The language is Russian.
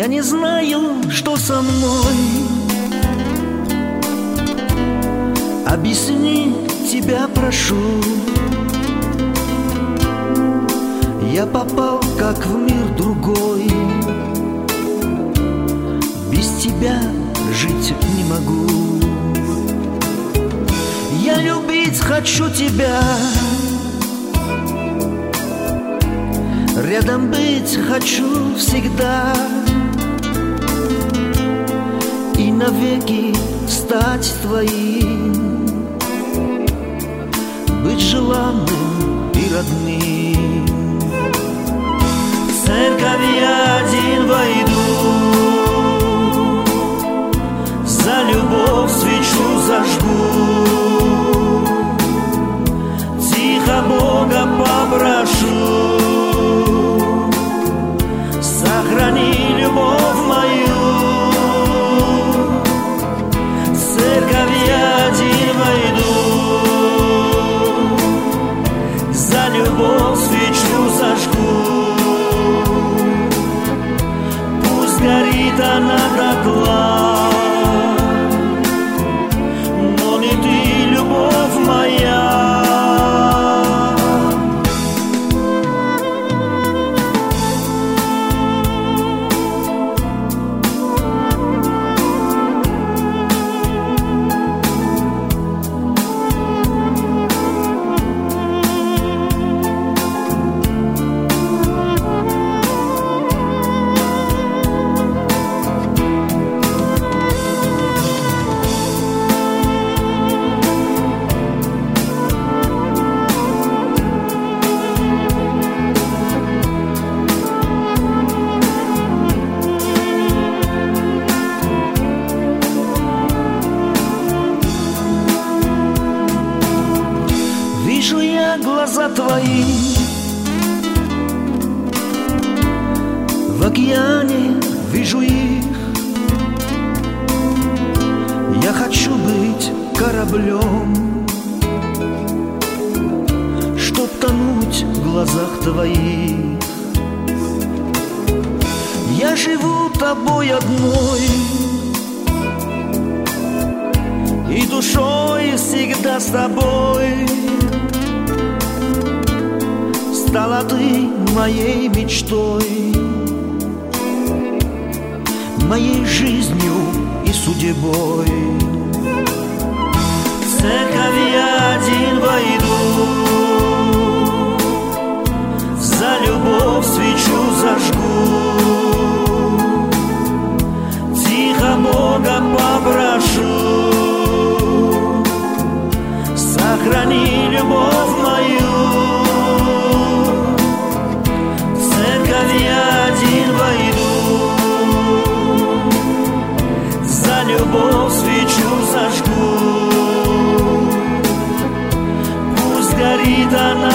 Я не знаю, что со мной. Объясни, тебя прошу. Я попал как в мир другой. Без тебя жить не могу. Я любить хочу тебя. Рядом быть хочу всегда. И навеки стать твоим. Быть желанным и родным. В церковь я один войду. За любовь свечу зажгу. Тихо Бога попрошу. Сохрани любовь мою. В церковь я один войду. За любовь свечу зажгу. Пусть горит она дотла. Но не ты, любовь моя. Вижу я глаза твои в океане, вижу их. Я хочу быть кораблем, чтоб тонуть в глазах твоих. Я живу тобой одной, и душой всегда с тобой. Стала ты моей мечтой, моей жизнью и судьбой. В церковь я один войду. За любовь свечу зажгу. Тихо Бога попрошу. Сохрани любовь мою. В церковь я один войду. За любовь свечу зажгу. Пусть горит она